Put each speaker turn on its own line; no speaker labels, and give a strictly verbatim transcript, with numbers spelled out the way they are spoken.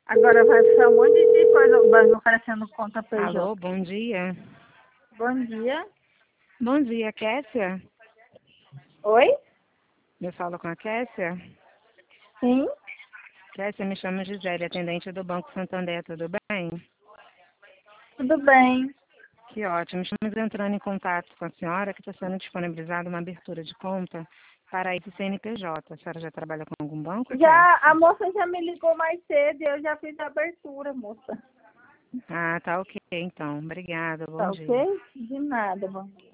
Agora vai ser um monte de coisa, o banco oferecendo conta P J.
Alô, bom dia.
Bom dia.
Bom dia, Kécia.
Oi?
Eu falo com a Kécia.
Sim?
Kécia, me chamo Gisele, atendente do Banco Santander, tudo bem?
Tudo bem.
Que ótimo. Estamos entrando em contato com a senhora que está sendo disponibilizada uma abertura de conta para esse C N P J. A senhora já trabalha com algum banco,
Já, a
Kécia?
moça já me ligou mais cedo e eu já fiz a abertura, moça.
Ah, tá ok, então. Obrigada, bom
Tá
dia.
ok? De nada, bom dia.